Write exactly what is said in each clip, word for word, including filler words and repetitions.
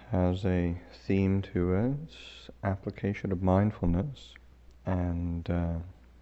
has a theme to it, application of mindfulness, and uh,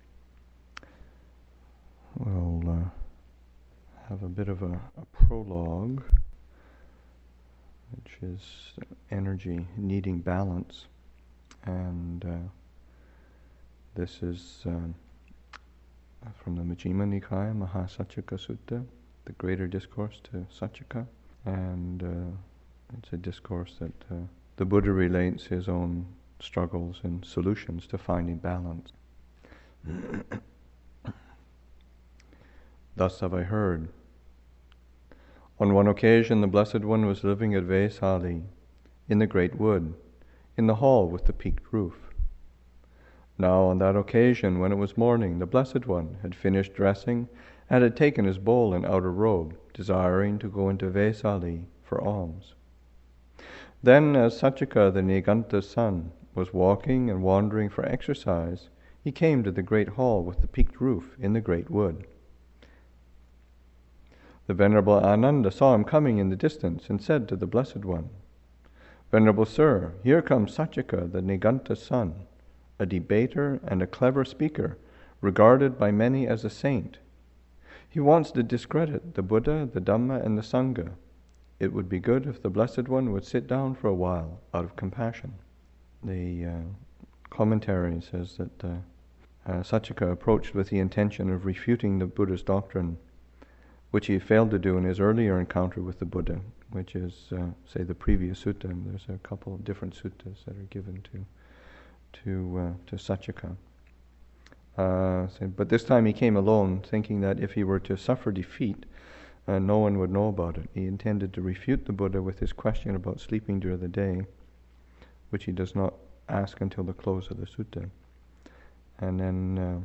we'll uh, have a bit of a, a prologue, which is energy needing balance, and uh, this is um, from the Majjhima Nikaya, Mahasacaka Sutta, the Greater Discourse to Sacaka, and uh, it's a discourse that uh, the Buddha relates his own struggles and solutions to finding balance. Thus have I heard. On one occasion the Blessed One was living at Vesali, in the great wood, in the hall with the peaked roof. Now on that occasion, when it was morning, the Blessed One had finished dressing and had taken his bowl and outer robe, desiring to go into Vesali for alms. Then, as Sachaka, the Niganta's son, was walking and wandering for exercise, he came to the great hall with the peaked roof in the great wood. The Venerable Ananda saw him coming in the distance and said to the Blessed One, "Venerable Sir, here comes Sachaka, the Niganta's son, a debater and a clever speaker, regarded by many as a saint. He wants to discredit the Buddha, the Dhamma, and the Sangha. It would be good if the Blessed One would sit down for a while, out of compassion." The uh, commentary says that uh, uh, Sachaka approached with the intention of refuting the Buddha's doctrine, which he failed to do in his earlier encounter with the Buddha, which is, uh, say, the previous sutta. And there's a couple of different suttas that are given to to uh, to Sachaka. Uh, so, but this time he came alone, thinking that if he were to suffer defeat, uh, no one would know about it. He intended to refute the Buddha with his question about sleeping during the day, which he does not ask until the close of the sutta. And then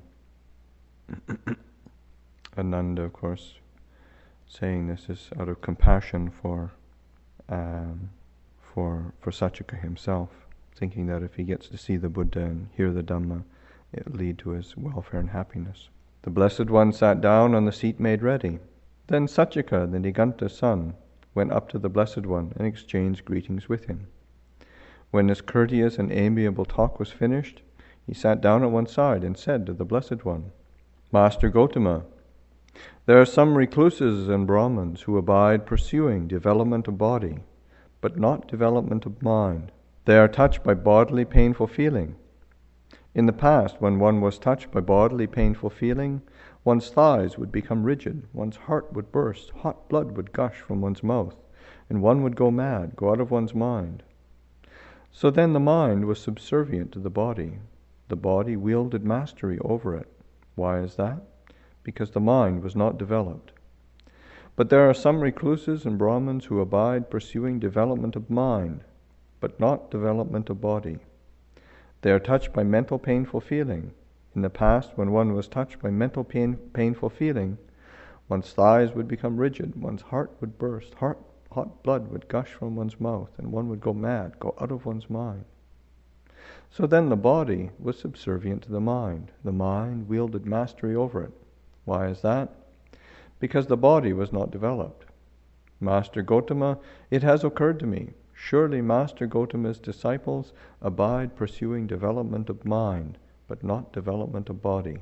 uh, Ananda, of course, saying this is out of compassion for um, for for Sachaka himself, thinking that if he gets to see the Buddha and hear the Dhamma, it will lead to his welfare and happiness. The Blessed One sat down on the seat made ready. Then Sachaka, the Niganta's son, went up to the Blessed One and exchanged greetings with him. When this courteous and amiable talk was finished, he sat down at one side and said to the Blessed One, "Master Gotama, there are some recluses and Brahmins who abide pursuing development of body, but not development of mind. They are touched by bodily painful feeling. In the past, when one was touched by bodily painful feeling, one's thighs would become rigid, one's heart would burst, hot blood would gush from one's mouth, and one would go mad, go out of one's mind. So then the mind was subservient to the body. The body wielded mastery over it. Why is that? Because the mind was not developed. But there are some recluses and Brahmins who abide pursuing development of mind, but not development of body. They are touched by mental painful feeling. In the past, when one was touched by mental pain, painful feeling, one's thighs would become rigid, one's heart would burst, heart, hot blood would gush from one's mouth, and one would go mad, go out of one's mind. So then the body was subservient to the mind. The mind wielded mastery over it. Why is that? Because the body was not developed. Master Gotama, it has occurred to me, surely Master Gotama's disciples abide pursuing development of mind, but not development of body.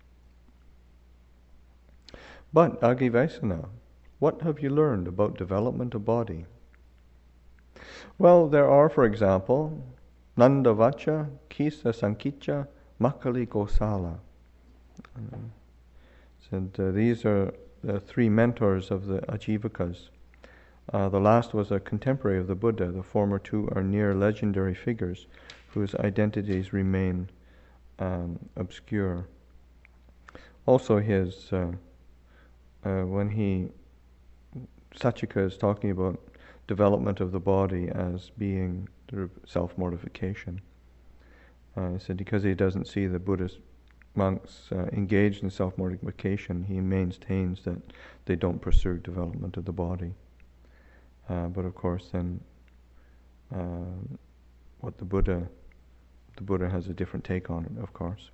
But, Agivesana, what have you learned about development of body? Well, there are, for example, Nandavacha, Kisa Sankicha, Makali Gosala. Uh, and uh, these are the three mentors of the Ajivakas. Uh, the last was a contemporary of the Buddha. The former two are near legendary figures whose identities remain um, obscure. Also his, uh, uh, when he, Sachaka is talking about development of the body as being self-mortification. Uh, he said because he doesn't see the Buddhist monks uh, engaged in self-mortification, he maintains that they don't pursue development of the body. Uh, but of course, then uh, what the Buddha, the Buddha has a different take on it, of course.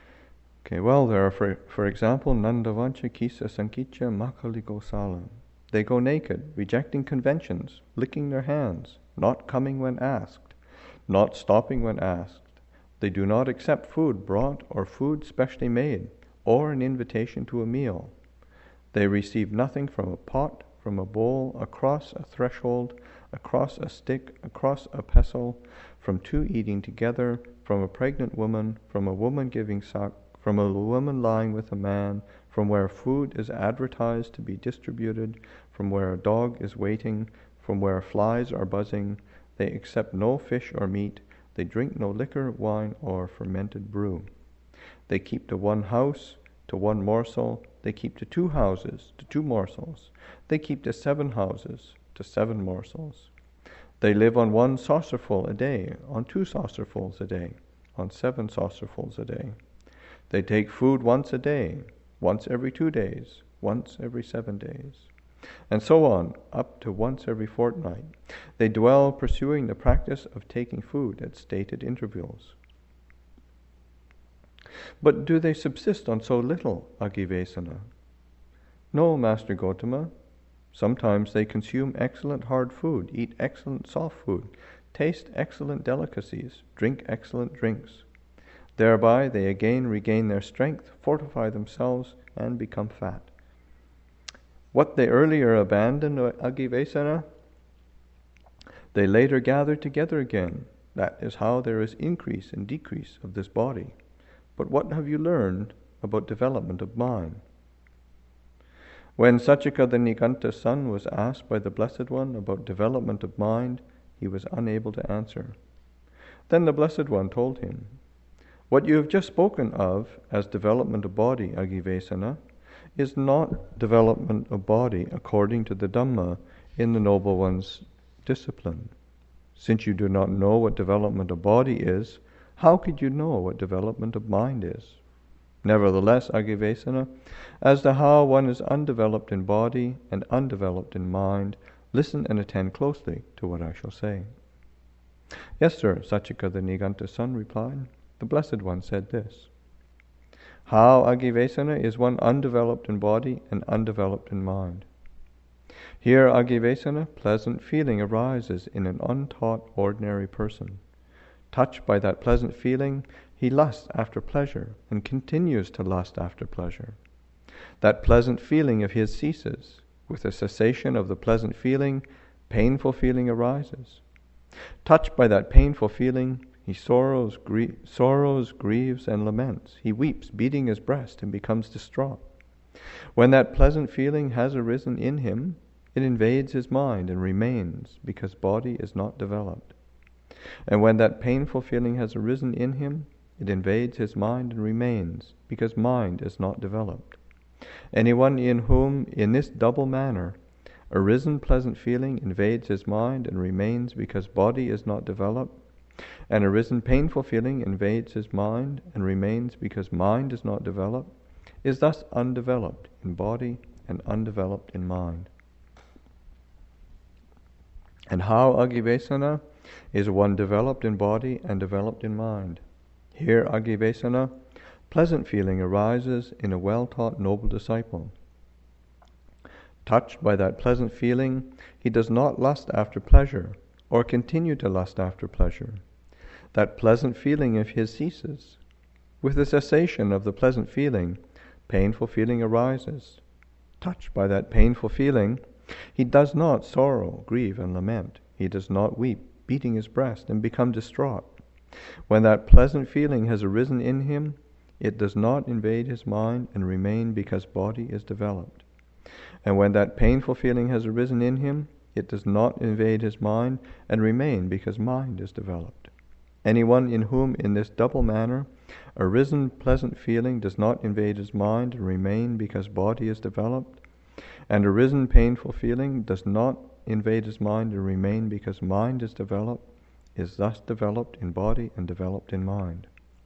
Okay, well, there are, for, for example, Nandavacha, Kisa Sankicha, Makali Gosala. They go naked, rejecting conventions, licking their hands, not coming when asked, not stopping when asked. They do not accept food brought or food specially made, or an invitation to a meal. They receive nothing from a pot, from a bowl, across a threshold, across a stick, across a pestle, from two eating together, from a pregnant woman, from a woman giving suck, from a woman lying with a man, from where food is advertised to be distributed, from where a dog is waiting, from where flies are buzzing. They accept no fish or meat. They drink no liquor, wine, or fermented brew. They keep to one house, to one morsel. They keep to two houses, to two morsels. They keep to seven houses, to seven morsels. They live on one saucerful a day, on two saucerfuls a day, on seven saucerfuls a day. They take food once a day, once every two days, once every seven days, and so on, up to once every fortnight. They dwell pursuing the practice of taking food at stated intervals. But do they subsist on so little, Agivesana? No, Master Gotama. Sometimes they consume excellent hard food, eat excellent soft food, taste excellent delicacies, drink excellent drinks. Thereby they again regain their strength, fortify themselves, and become fat. What they earlier abandoned, Agivesana, they later gather together again. That is how there is increase and decrease of this body. But what have you learned about development of mind? When Satyaka the Niganta son was asked by the Blessed One about development of mind, he was unable to answer. Then the Blessed One told him, "What you have just spoken of as development of body, Agivesana, is not development of body according to the Dhamma in the Noble One's discipline. Since you do not know what development of body is, how could you know what development of mind is? Nevertheless, Agivesana, as to how one is undeveloped in body and undeveloped in mind, listen and attend closely to what I shall say." "Yes, sir," Satyaka the Niganta's son replied. The Blessed One said this: "How, Agivesana, is one undeveloped in body and undeveloped in mind? Here, Agivesana, pleasant feeling arises in an untaught ordinary person. Touched by that pleasant feeling, he lusts after pleasure and continues to lust after pleasure. That pleasant feeling of his ceases. With the cessation of the pleasant feeling, painful feeling arises. Touched by that painful feeling, he sorrows, grie- sorrows, grieves, and laments. He weeps, beating his breast, and becomes distraught. When that pleasant feeling has arisen in him, it invades his mind and remains, because body is not developed. And when that painful feeling has arisen in him, it invades his mind and remains, because mind is not developed. Anyone in whom, in this double manner, arisen pleasant feeling invades his mind and remains because body is not developed, and arisen painful feeling invades his mind and remains because mind is not developed, is thus undeveloped in body and undeveloped in mind." And how, Agivesana, is one developed in body and developed in mind? Here, Agivesana, pleasant feeling arises in a well-taught noble disciple. Touched by that pleasant feeling, he does not lust after pleasure, or continue to lust after pleasure. That pleasant feeling of his ceases. With the cessation of the pleasant feeling, painful feeling arises. Touched by that painful feeling, he does not sorrow, grieve, and lament. He does not weep, beating his breast, and become distraught. When that pleasant feeling has arisen in him, it does not invade his mind and remain because body is developed. And when that painful feeling has arisen in him, it does not invade his mind and remain because mind is developed. Anyone in whom in this double manner arisen pleasant feeling does not invade his mind and remain because body is developed, and arisen painful feeling does not invade his mind and remain because mind is developed, is thus developed in body and developed in mind.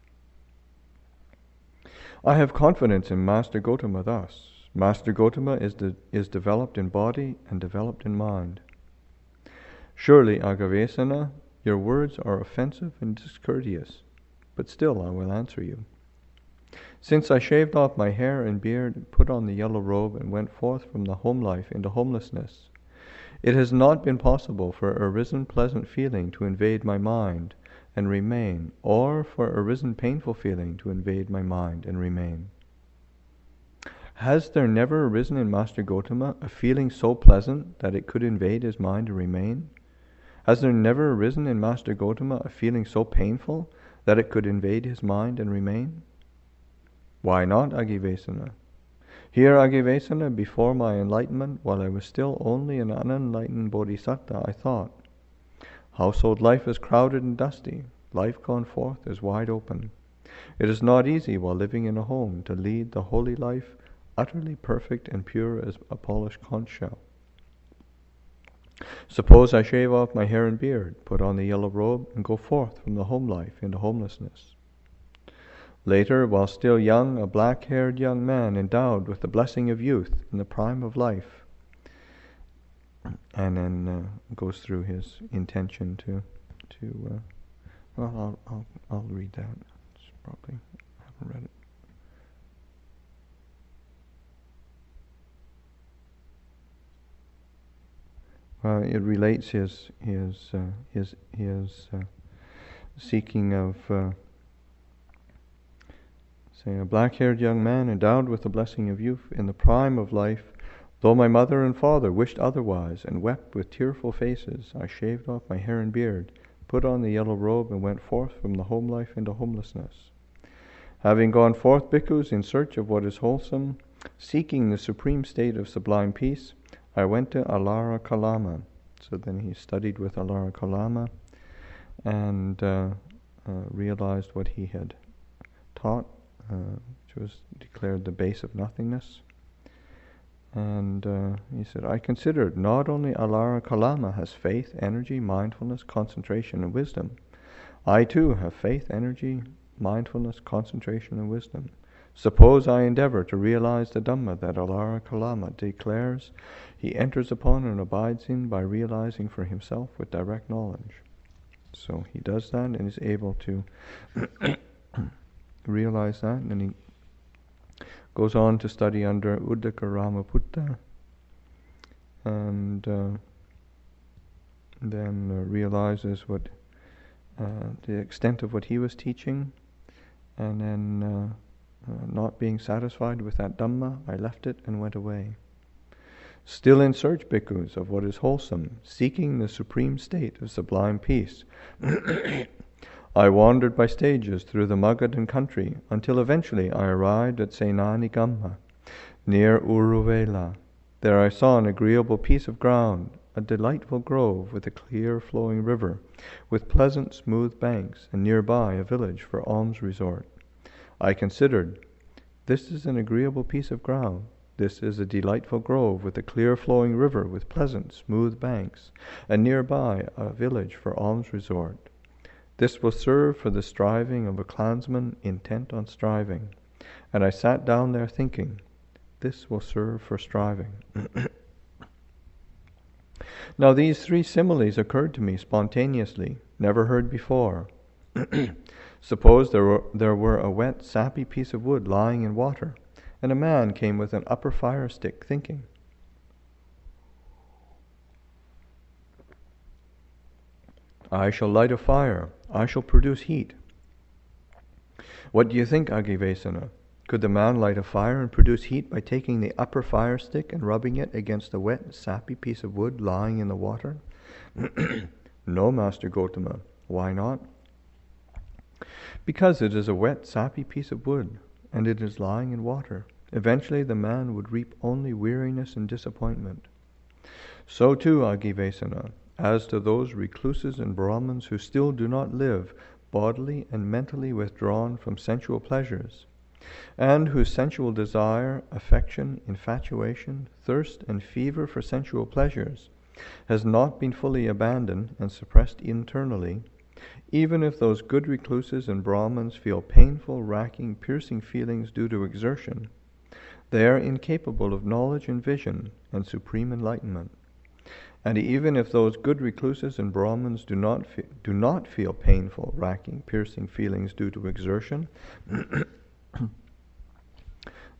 I have confidence in Master Gotama thus. Master Gotama is, de- is developed in body and developed in mind. Surely, Agavesana, your words are offensive and discourteous, but still I will answer you. Since I shaved off my hair and beard, put on the yellow robe, and went forth from the home life into homelessness, it has not been possible for a risen pleasant feeling to invade my mind and remain, or for a risen painful feeling to invade my mind and remain. Has there never arisen in Master Gotama a feeling so pleasant that it could invade his mind and remain? Has there never arisen in Master Gotama a feeling so painful that it could invade his mind and remain? Why not, Agivesana? Here, Agivesana, before my enlightenment, while I was still only an unenlightened bodhisattva, I thought, household life is crowded and dusty, life gone forth is wide open. It is not easy while living in a home to lead the holy life utterly perfect and pure as a polished conch shell. Suppose I shave off my hair and beard, put on the yellow robe, and go forth from the home life into homelessness. Later, while still young, a black-haired young man endowed with the blessing of youth in the prime of life, and then uh, goes through his intention to, to. Uh, well, I'll, I'll, I'll read that. It's probably I haven't read it. Uh, it relates his his uh, his his uh, seeking of. Uh, Say, a black-haired young man endowed with the blessing of youth in the prime of life, though my mother and father wished otherwise and wept with tearful faces, I shaved off my hair and beard, put on the yellow robe, and went forth from the home life into homelessness. Having gone forth, bhikkhus, in search of what is wholesome, seeking the supreme state of sublime peace, I went to Alara Kalama. So then he studied with Alara Kalama and uh, uh, realized what he had taught, Uh, which was declared the base of nothingness. And uh, he said, I considered not only Alara Kalama has faith, energy, mindfulness, concentration, and wisdom. I too have faith, energy, mindfulness, concentration, and wisdom. Suppose I endeavor to realize the Dhamma that Alara Kalama declares he enters upon and abides in by realizing for himself with direct knowledge. So he does that and is able to realize that, and he goes on to study under Uddaka Ramaputta, and uh, then uh, realizes what uh, the extent of what he was teaching, and then uh, uh, not being satisfied with that Dhamma, I left it and went away. Still in search, bhikkhus, of what is wholesome, seeking the supreme state of sublime peace, I wandered by stages through the Magadhan country until eventually I arrived at Senanigamma, near Uruvela. There I saw an agreeable piece of ground, a delightful grove with a clear flowing river, with pleasant smooth banks, and nearby a village for alms resort. I considered, this is an agreeable piece of ground. This is a delightful grove with a clear flowing river with pleasant smooth banks, and nearby a village for alms resort. This will serve for the striving of a clansman intent on striving. And I sat down there thinking, this will serve for striving. Now these three similes occurred to me spontaneously, never heard before. Suppose there were, there were a wet, sappy piece of wood lying in water, and a man came with an upper fire stick thinking, I shall light a fire, I shall produce heat. What do you think, Agivesana? Could the man light a fire and produce heat by taking the upper fire stick and rubbing it against a wet, sappy piece of wood lying in the water? No, Master Gotama. Why not? Because it is a wet, sappy piece of wood, and it is lying in water. Eventually the man would reap only weariness and disappointment. So too, Agivesana, as to those recluses and Brahmins who still do not live bodily and mentally withdrawn from sensual pleasures, and whose sensual desire, affection, infatuation, thirst, and fever for sensual pleasures has not been fully abandoned and suppressed internally, even if those good recluses and Brahmins feel painful, racking, piercing feelings due to exertion, they are incapable of knowledge and vision and supreme enlightenment. And even if those good recluses and Brahmins do not fe- do not feel painful, racking, piercing feelings due to exertion,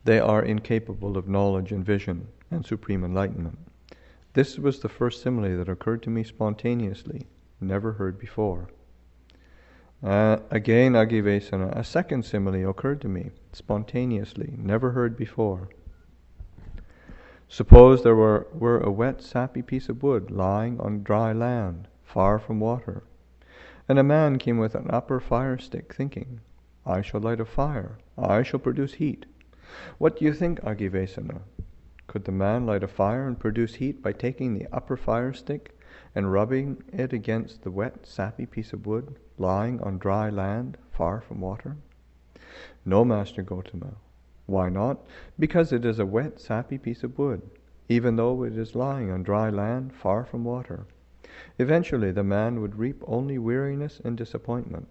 they are incapable of knowledge and vision and supreme enlightenment. This was the first simile that occurred to me spontaneously, never heard before. Uh, again, Agivesana, a second simile occurred to me spontaneously, never heard before. Suppose there were, were a wet, sappy piece of wood lying on dry land, far from water, and a man came with an upper fire stick, thinking, I shall light a fire, I shall produce heat. What do you think, Agivesana? Could the man light a fire and produce heat by taking the upper fire stick and rubbing it against the wet, sappy piece of wood lying on dry land, far from water? No, Master Gotama. Why not? Because it is a wet, sappy piece of wood, even though it is lying on dry land, far from water. Eventually the man would reap only weariness and disappointment.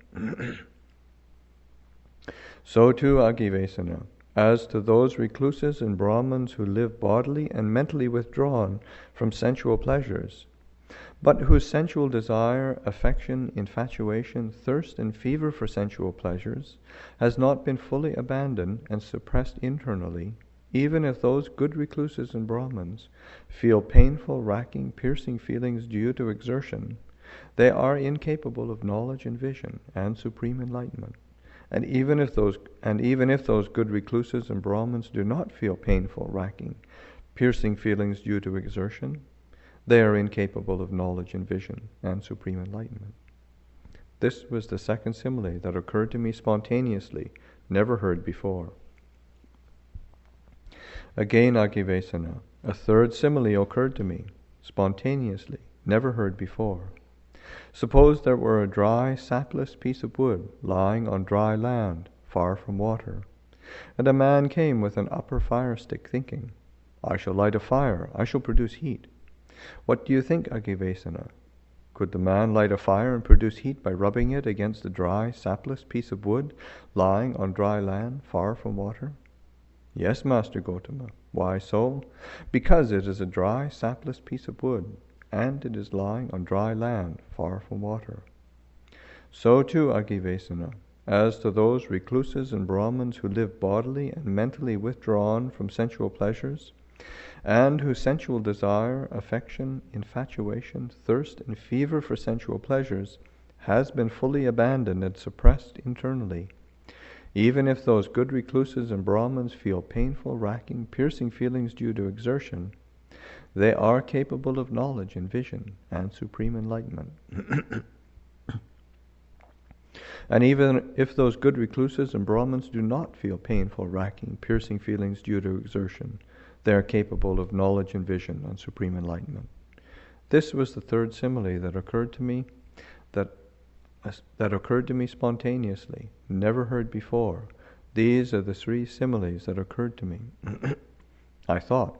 So too, Agivesana, as to those recluses and Brahmins who live bodily and mentally withdrawn from sensual pleasures, but whose sensual desire, affection, infatuation, thirst, and fever for sensual pleasures has not been fully abandoned and suppressed internally, even if those good recluses and Brahmins feel painful, racking, piercing feelings due to exertion, they are incapable of knowledge and vision and supreme enlightenment. And even if those and even if those good recluses and Brahmins do not feel painful, racking, piercing feelings due to exertion, they are incapable of knowledge and vision and supreme enlightenment. This was the second simile that occurred to me spontaneously, never heard before. Again, Agivesana, a third simile occurred to me, spontaneously, never heard before. Suppose there were a dry, sapless piece of wood lying on dry land, far from water, and a man came with an upper fire stick, thinking, I shall light a fire, I shall produce heat. What do you think, Agivesana? Could the man light a fire and produce heat by rubbing it against a dry, sapless piece of wood lying on dry land, far from water? Yes, Master Gotama. Why so? Because it is a dry, sapless piece of wood, and it is lying on dry land, far from water. So too, Agivesana, as to those recluses and Brahmins who live bodily and mentally withdrawn from sensual pleasures, and whose sensual desire, affection, infatuation, thirst, and fever for sensual pleasures has been fully abandoned and suppressed internally, even if those good recluses and Brahmins feel painful, racking, piercing feelings due to exertion, they are capable of knowledge and vision and supreme enlightenment. And even if those good recluses and Brahmins do not feel painful, racking, piercing feelings due to exertion, they are capable of knowledge and vision and supreme enlightenment. This was the third simile that occurred to me, that uh, that occurred to me spontaneously, never heard before. These are the three similes that occurred to me. I thought,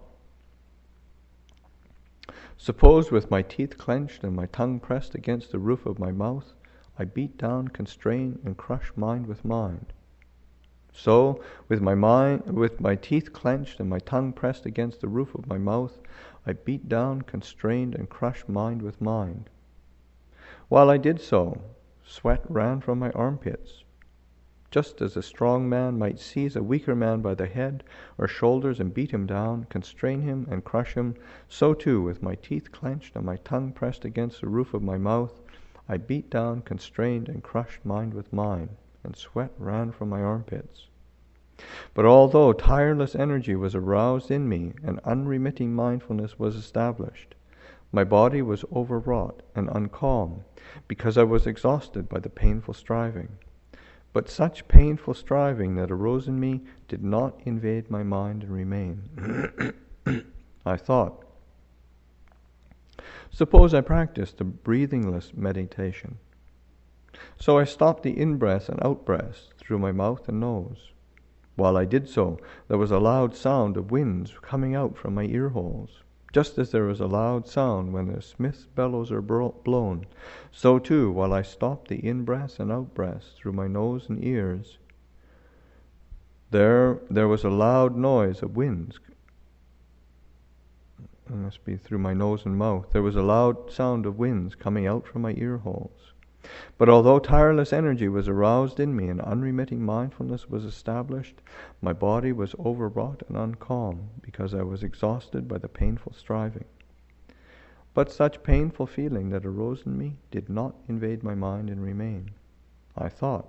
suppose with my teeth clenched and my tongue pressed against the roof of my mouth, I beat down, constrain, and crush mind with mind. So, with my mind, with my teeth clenched and my tongue pressed against the roof of my mouth, I beat down, constrained, and crushed mind with mind. While I did so, sweat ran from my armpits. Just as a strong man might seize a weaker man by the head or shoulders and beat him down, constrain him, and crush him, so too, with my teeth clenched and my tongue pressed against the roof of my mouth, I beat down, constrained, and crushed mind with mind, and sweat ran from my armpits. But although tireless energy was aroused in me and unremitting mindfulness was established, my body was overwrought and uncalm because I was exhausted by the painful striving. But such painful striving that arose in me did not invade my mind and remain. I thought, suppose I practiced a breathingless meditation. So I stopped the in-breath and out-breath through my mouth and nose. While I did so, there was a loud sound of winds coming out from my ear holes. Just as there is a loud sound when the smith's bellows are blown, so too, while I stopped the in-breath and out-breath through my nose and ears, there there was a loud noise of winds. It must be through my nose and mouth. There was a loud sound of winds coming out from my ear holes. But although tireless energy was aroused in me and unremitting mindfulness was established, my body was overwrought and uncalm because I was exhausted by the painful striving. But such painful feeling that arose in me did not invade my mind and remain. I thought,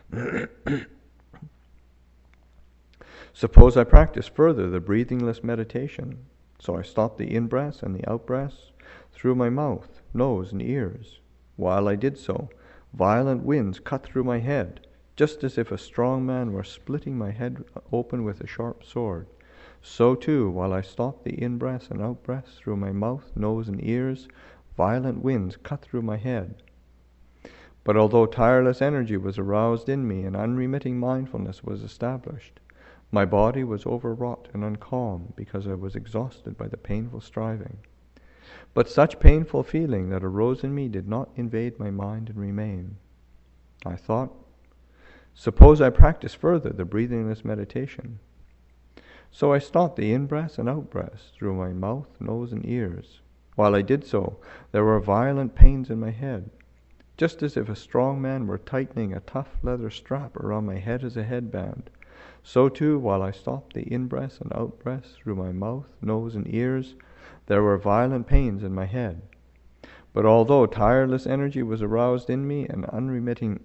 suppose I practice further the breathingless meditation. So I stopped the in-breaths and the out-breaths through my mouth, nose, and ears. While I did so, violent winds cut through my head, just as if a strong man were splitting my head open with a sharp sword. So too, while I stopped the in-breaths and out-breaths through my mouth, nose, and ears, violent winds cut through my head. But although tireless energy was aroused in me and unremitting mindfulness was established, my body was overwrought and uncalm because I was exhausted by the painful striving. But such painful feeling that arose in me did not invade my mind and remain. I thought, suppose I practice further the breathingless meditation. So I stopped the in-breaths and out-breaths through my mouth, nose, and ears. While I did so, there were violent pains in my head, just as if a strong man were tightening a tough leather strap around my head as a headband. So too, while I stopped the in-breaths and out-breaths through my mouth, nose, and ears, there were violent pains in my head. But although tireless energy was aroused in me and unremitting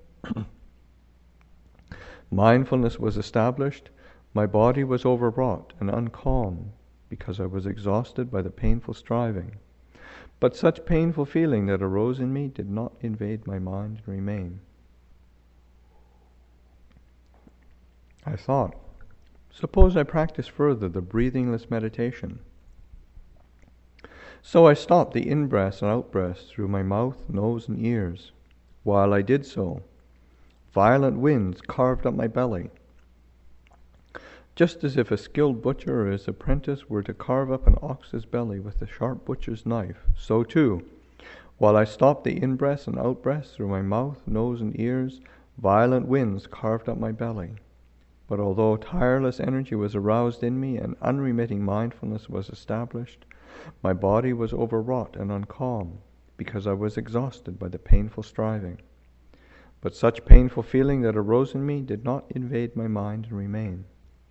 mindfulness was established, my body was overwrought and uncalm because I was exhausted by the painful striving. But such painful feeling that arose in me did not invade my mind and remain. I thought, suppose I practice further the breathingless meditation. So I stopped the in-breaths and out-breaths through my mouth, nose, and ears. While I did so, violent winds carved up my belly, just as if a skilled butcher or his apprentice were to carve up an ox's belly with a sharp butcher's knife. So too, while I stopped the in-breaths and out-breaths through my mouth, nose, and ears, violent winds carved up my belly. But although tireless energy was aroused in me and unremitting mindfulness was established, my body was overwrought and uncalm because I was exhausted by the painful striving. But such painful feeling that arose in me did not invade my mind and remain.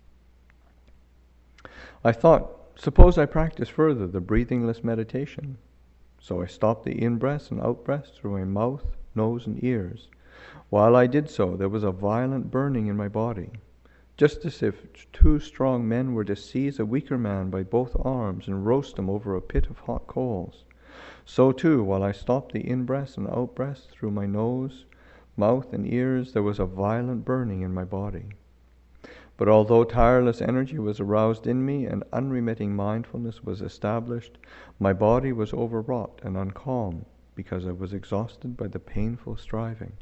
I thought, suppose I practice further the breathingless meditation. So I stopped the in-breaths and out-breaths through my mouth, nose, and ears. While I did so, there was a violent burning in my body, just as if two strong men were to seize a weaker man by both arms and roast him over a pit of hot coals. So too, while I stopped the in-breaths and out-breaths through my nose, mouth, and ears, there was a violent burning in my body. But although tireless energy was aroused in me and unremitting mindfulness was established, my body was overwrought and uncalm because I was exhausted by the painful striving.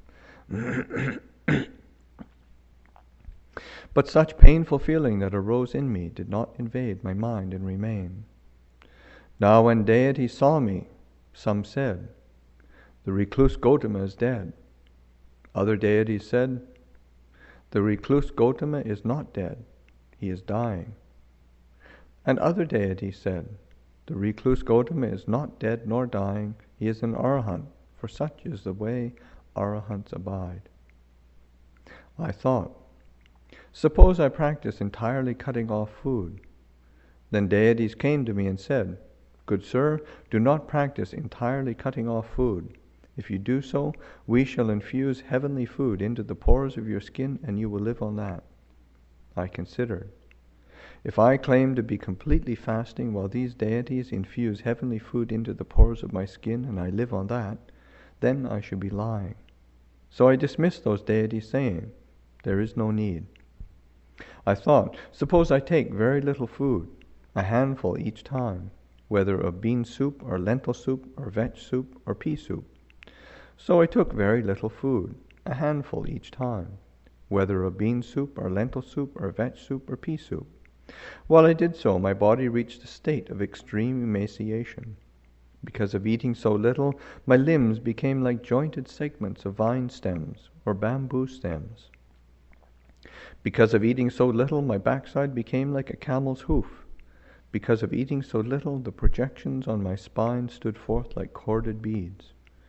But such painful feeling that arose in me did not invade my mind and remain. Now when deities saw me, some said, the recluse Gotama is dead. Other deities said, the recluse Gotama is not dead, he is dying. And other deities said, the recluse Gotama is not dead nor dying, he is an arahant, for such is the way arahants abide. I thought, suppose I practice entirely cutting off food. Then deities came to me and said, good sir, do not practice entirely cutting off food. If you do so, we shall infuse heavenly food into the pores of your skin and you will live on that. I considered, if I claim to be completely fasting while these deities infuse heavenly food into the pores of my skin and I live on that, then I should be lying. So I dismissed those deities, saying, there is no need. I thought, suppose I take very little food, a handful each time, whether of bean soup or lentil soup or vetch soup or pea soup. So I took very little food, a handful each time, whether of bean soup or lentil soup or vetch soup or pea soup. While I did so, my body reached a state of extreme emaciation. Because of eating so little, my limbs became like jointed segments of vine stems or bamboo stems. Because of eating so little, my backside became like a camel's hoof. Because of eating so little, the projections on my spine stood forth like corded beads.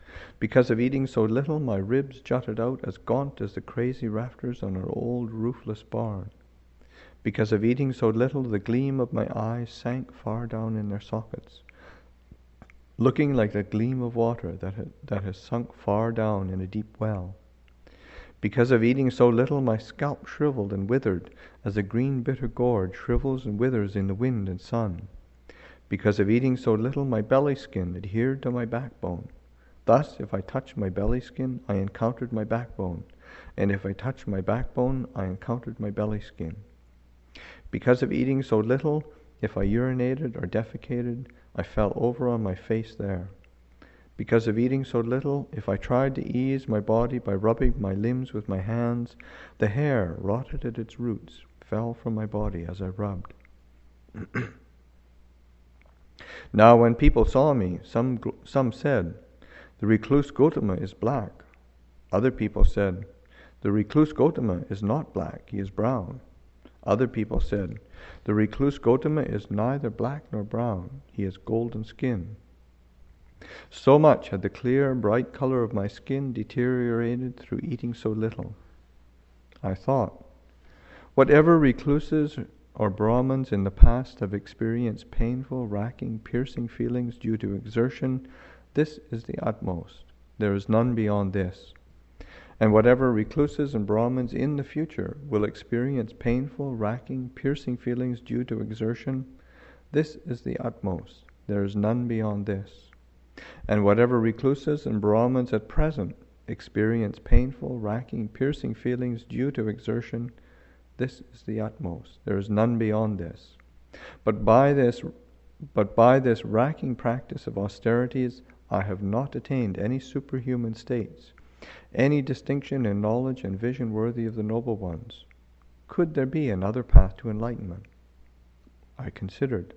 Because of eating so little, my ribs jutted out as gaunt as the crazy rafters on an old roofless barn. Because of eating so little, the gleam of my eyes sank far down in their sockets, looking like the gleam of water that, ha- that has sunk far down in a deep well. Because of eating so little, my scalp shriveled and withered as a green bitter gourd shrivels and withers in the wind and sun. Because of eating so little, my belly skin adhered to my backbone. Thus, if I touched my belly skin, I encountered my backbone, and if I touched my backbone, I encountered my belly skin. Because of eating so little, if I urinated or defecated, I fell over on my face there. Because of eating so little, if I tried to ease my body by rubbing my limbs with my hands, the hair, rotted at its roots, fell from my body as I rubbed. Now when people saw me, some, some said, "The recluse Gotama is black." Other people said, "The recluse Gotama is not black, he is brown." Other people said, "The recluse Gotama is neither black nor brown, he has golden skin." So much had the clear, bright color of my skin deteriorated through eating so little. I thought, whatever recluses or Brahmins in the past have experienced painful, racking, piercing feelings due to exertion, this is the utmost. There is none beyond this. And whatever recluses and Brahmins in the future will experience painful, racking, piercing feelings due to exertion, this is the utmost. There is none beyond this. And whatever recluses and Brahmins at present experience painful, racking, piercing feelings due to exertion, this is the utmost. There is none beyond this. But by this, but by this racking practice of austerities, I have not attained any superhuman states, any distinction in knowledge and vision worthy of the noble ones. Could there be another path to enlightenment? I considered.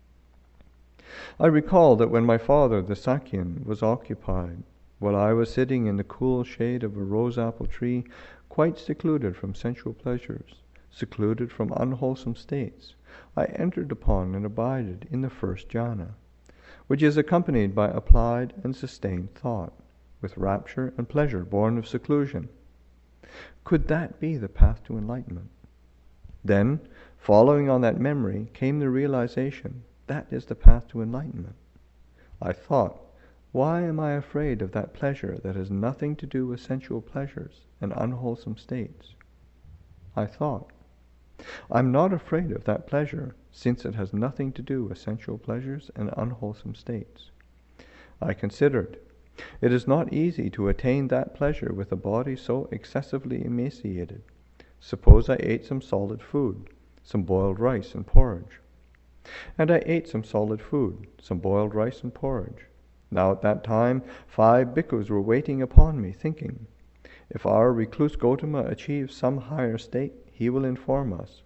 I recall that when my father, the Sakyan, was occupied, while I was sitting in the cool shade of a rose-apple tree, quite secluded from sensual pleasures, secluded from unwholesome states, I entered upon and abided in the first jhana, which is accompanied by applied and sustained thought, with rapture and pleasure born of seclusion. Could that be the path to enlightenment? Then, following on that memory, came the realization, that is the path to enlightenment. I thought, why am I afraid of that pleasure that has nothing to do with sensual pleasures and unwholesome states? I thought, I'm not afraid of that pleasure, since it has nothing to do with sensual pleasures and unwholesome states. I considered, it is not easy to attain that pleasure with a body so excessively emaciated. Suppose I ate some solid food, some boiled rice and porridge. And I ate some solid food, some boiled rice and porridge. Now at that time, five bhikkhus were waiting upon me, thinking, if our recluse Gotama achieves some higher state, he will inform us.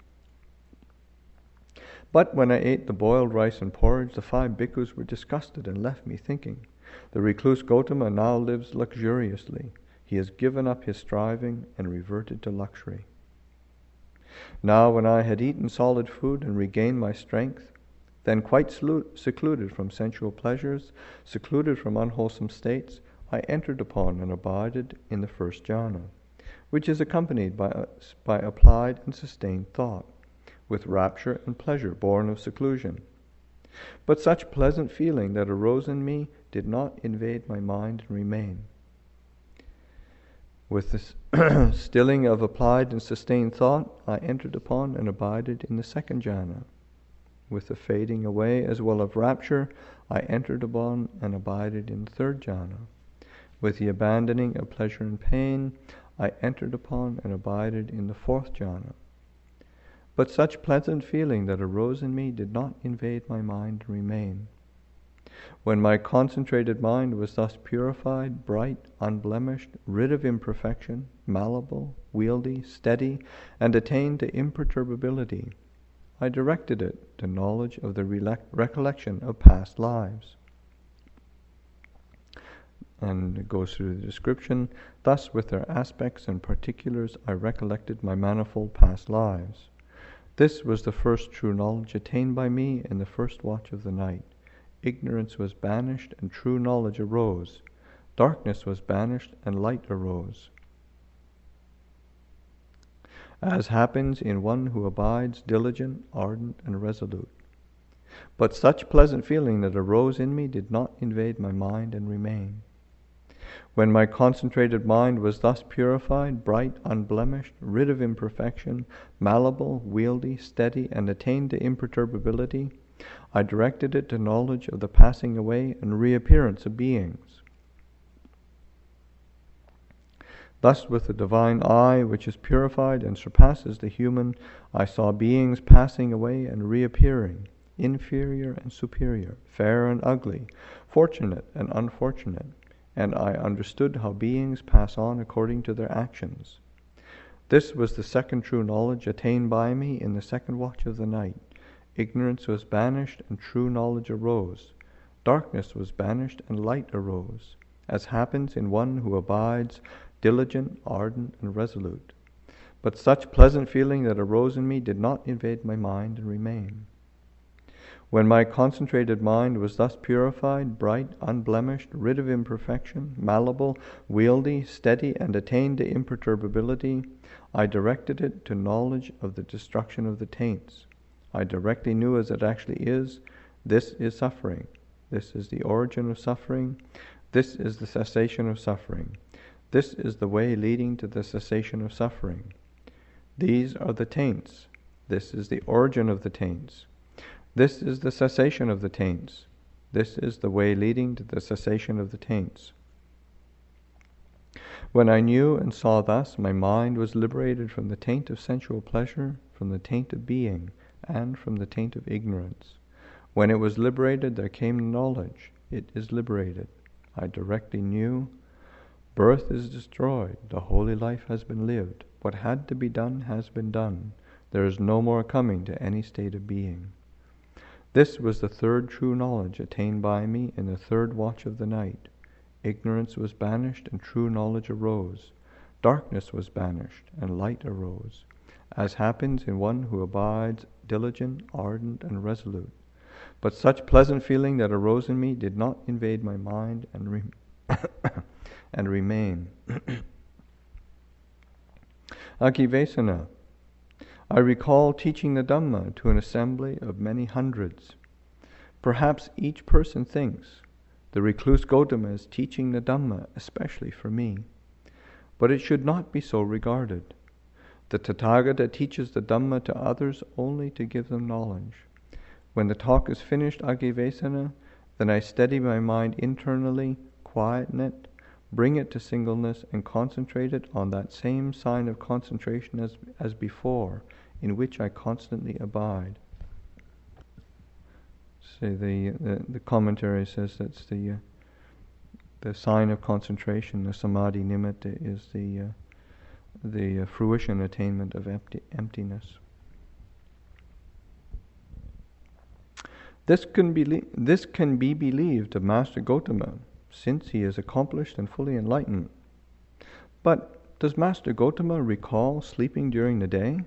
But when I ate the boiled rice and porridge, the five bhikkhus were disgusted and left me, thinking, the recluse Gotama now lives luxuriously. He has given up his striving and reverted to luxury. Now when I had eaten solid food and regained my strength, then quite secluded from sensual pleasures, secluded from unwholesome states, I entered upon and abided in the first jhana, which is accompanied by, by applied and sustained thought, with rapture and pleasure born of seclusion. But such pleasant feeling that arose in me did not invade my mind and remain. With the stilling of applied and sustained thought, I entered upon and abided in the second jhana. With the fading away as well of rapture, I entered upon and abided in the third jhana. With the abandoning of pleasure and pain, I entered upon and abided in the fourth jhana. But such pleasant feeling that arose in me did not invade my mind and remain. When my concentrated mind was thus purified, bright, unblemished, rid of imperfection, malleable, wieldy, steady, and attained to imperturbability, I directed it to knowledge of the recollection of past lives. And it goes through the description, thus with their aspects and particulars I recollected my manifold past lives. This was the first true knowledge attained by me in the first watch of the night. Ignorance was banished and true knowledge arose. Darkness was banished and light arose. As happens in one who abides diligent, ardent, and resolute. But such pleasant feeling that arose in me did not invade my mind and remain. When my concentrated mind was thus purified, bright, unblemished, rid of imperfection, malleable, wieldy, steady, and attained to imperturbability, I directed it to knowledge of the passing away and reappearance of beings. Thus, with the divine eye, which is purified and surpasses the human, I saw beings passing away and reappearing, inferior and superior, fair and ugly, fortunate and unfortunate, and I understood how beings pass on according to their actions. This was the second true knowledge attained by me in the second watch of the night. Ignorance was banished and true knowledge arose. Darkness was banished and light arose, as happens in one who abides diligent, ardent, and resolute. But such pleasant feeling that arose in me did not invade my mind and remain. When my concentrated mind was thus purified, bright, unblemished, rid of imperfection, malleable, wieldy, steady, and attained to imperturbability, I directed it to knowledge of the destruction of the taints. I directly knew as it actually is, this is suffering. This is the origin of suffering. This is the cessation of suffering. This is the way leading to the cessation of suffering. These are the taints. This is the origin of the taints. This is the cessation of the taints. This is the way leading to the cessation of the taints. When I knew and saw thus, my mind was liberated from the taint of sensual pleasure, from the taint of being, and from the taint of ignorance. When it was liberated, there came knowledge. It is liberated. I directly knew. Birth is destroyed. The holy life has been lived. What had to be done has been done. There is no more coming to any state of being. This was the third true knowledge attained by me in the third watch of the night. Ignorance was banished and true knowledge arose. Darkness was banished and light arose, as happens in one who abides diligent, ardent, and resolute. But such pleasant feeling that arose in me did not invade my mind and re- and remain. Agivesana. I recall teaching the Dhamma to an assembly of many hundreds. Perhaps each person thinks the recluse Gotama is teaching the Dhamma especially for me, but it should not be so regarded. The Tathagata teaches the Dhamma to others only to give them knowledge. When the talk is finished, Agivesana, then I steady my mind internally, quieten it, bring it to singleness, and concentrate it on that same sign of concentration as, as before, in which I constantly abide. Say the, the the commentary says that's the uh, the sign of concentration. The samadhi nimitta is the uh, the uh, fruition attainment of empty, emptiness. This can be this can be believed of Master Gotama, since he is accomplished and fully enlightened. But does Master Gotama recall sleeping during the day?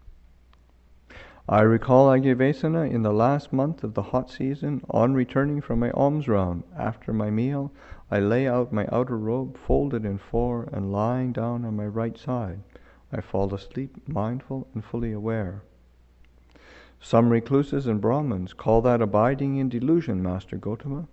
I recall Agivesana in the last month of the hot season, on returning from my alms round. After my meal, I lay out my outer robe, folded in four, and lying down on my right side, I fall asleep, mindful and fully aware. Some recluses and Brahmins call that abiding in delusion, Master Gotama.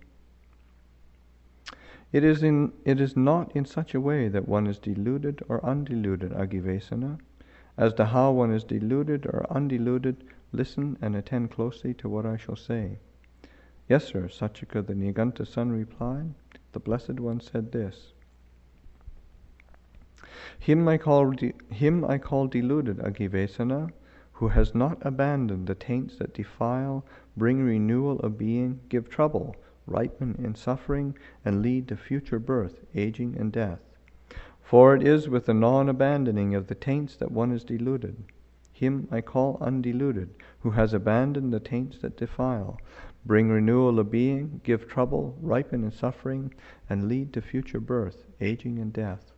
It is in it is not in such a way that one is deluded or undeluded, Agivesana. As to how one is deluded or undeluded, listen and attend closely to what I shall say. Yes, sir, Sachika the Niganta son replied. The Blessed One said this. Him I call de- him I call deluded, Agivesana, who has not abandoned the taints that defile, bring renewal of being, give trouble, ripen in suffering, and lead to future birth, aging, and death. For it is with the non-abandoning of the taints that one is deluded. Him I call undeluded, who has abandoned the taints that defile, bring renewal of being, give trouble, ripen in suffering, and lead to future birth, aging, and death.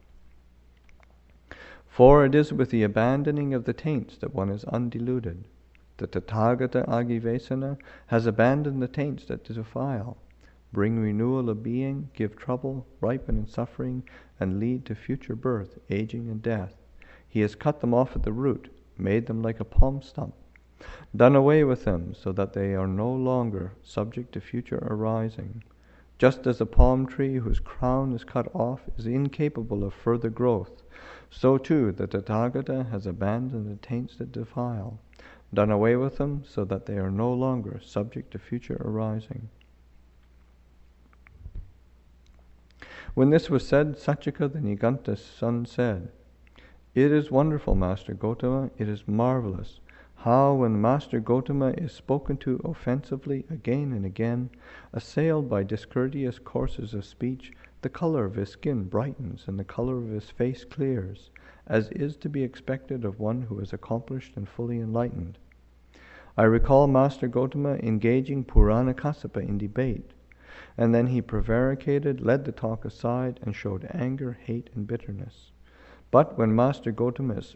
For it is with the abandoning of the taints that one is undeluded. The Tathagata Agivesana has abandoned the taints that defile. bring renewal of being, give trouble, ripen in suffering, and lead to future birth, aging, and death. He has cut them off at the root, made them like a palm stump, done away with them so that they are no longer subject to future arising. Just as a palm tree whose crown is cut off is incapable of further growth, so too the Tathagata has abandoned the taints that defile, done away with them so that they are no longer subject to future arising. When this was said, Saccaka the Niganta's son said, "It is wonderful, Master Gotama, it is marvelous, how when Master Gotama is spoken to offensively again and again, assailed by discourteous courses of speech, the color of his skin brightens and the color of his face clears, as is to be expected of one who is accomplished and fully enlightened. I recall Master Gotama engaging Purana Kassapa in debate, and then he prevaricated, led the talk aside, and showed anger, hate, and bitterness. But when Master Gotama is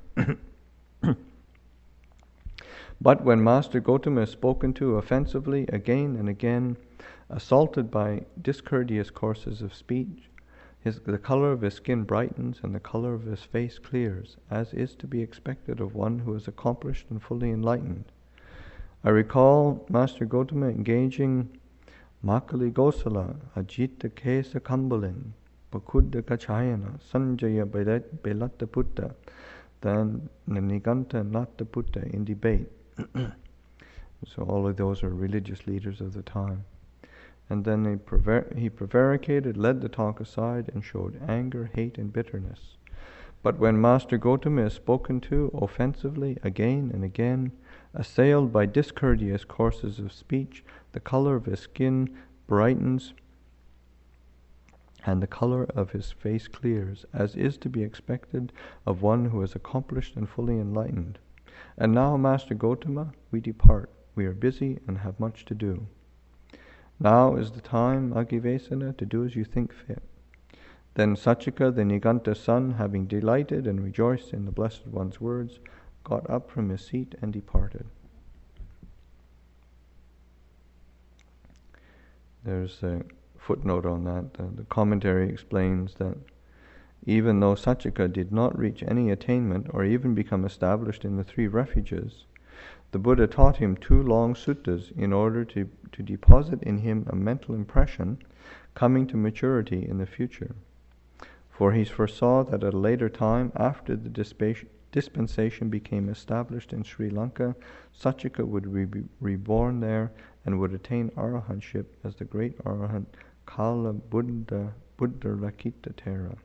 But when Master Gotama is spoken to offensively again and again, assaulted by discourteous courses of speech, his, the color of his skin brightens and the color of his face clears, as is to be expected of one who is accomplished and fully enlightened. I recall Master Gotama engaging Makali Gosala, Ajita Kesa Kambalin, Pakudda Kachayana, Sanjaya Belata Putta, then Niganta and Natta Putta in debate. So all of those are religious leaders of the time. And then he, prevar- he prevaricated, led the talk aside, and showed anger, hate, and bitterness. But when Master Gotama is spoken to offensively again and again, assailed by discourteous courses of speech, the color of his skin brightens and the color of his face clears, as is to be expected of one who is accomplished and fully enlightened. And now, Master Gotama, we depart. We are busy and have much to do. Now is the time, Agivesana, to do as you think fit." Then Saccaka, the Niganta's son, having delighted and rejoiced in the Blessed One's words, got up from his seat and departed. There's a footnote on that. Uh, the commentary explains that even though Saccaka did not reach any attainment or even become established in the three refuges, the Buddha taught him two long suttas in order to, to deposit in him a mental impression coming to maturity in the future. For he foresaw that at a later time, after the dispa- dispensation became established in Sri Lanka, Saccaka would be reborn there and would attain arahantship as the great arahant Kala Buddha Buddha Lakita Thera.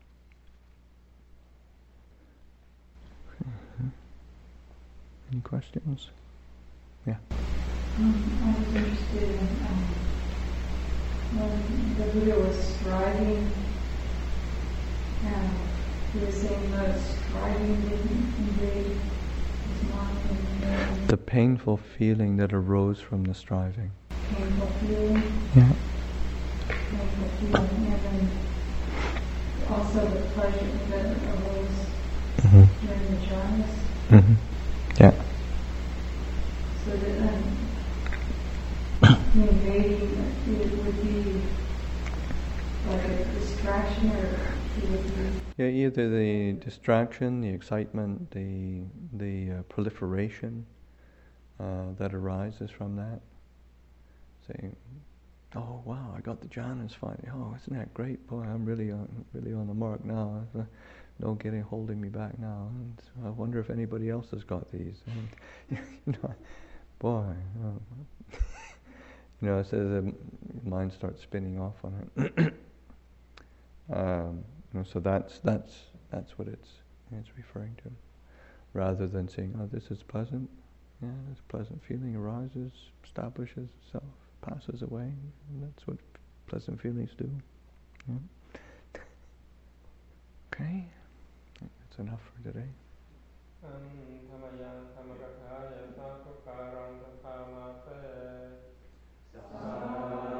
Any questions? Yeah. Um, I was interested in um, when the Buddha was striving, and he was saying that striving didn't invade his mind. The painful feeling that arose from the striving. Painful feeling. Yeah. Painful feeling, and then also the pleasure that arose mm-hmm. during the jhanas. Mm-hmm. Yeah. So that um, invading it would be like a distraction, or it would be. Yeah, either the distraction, the excitement, the the uh, proliferation uh, that arises from that. Saying, "Oh wow, I got the jhanas finally! Oh, isn't that great? Boy, I'm really on, really on the mark now. No getting holding me back now. And I wonder if anybody else has got these." And, you know, boy, oh. you know, so the mind starts spinning off on it. um, you know, so that's that's that's what it's it's referring to, rather than saying, "Oh, this is pleasant." Yeah, this pleasant feeling arises, establishes itself, passes away. And that's what pleasant feelings do. Yeah. Okay. That's enough for today. Um,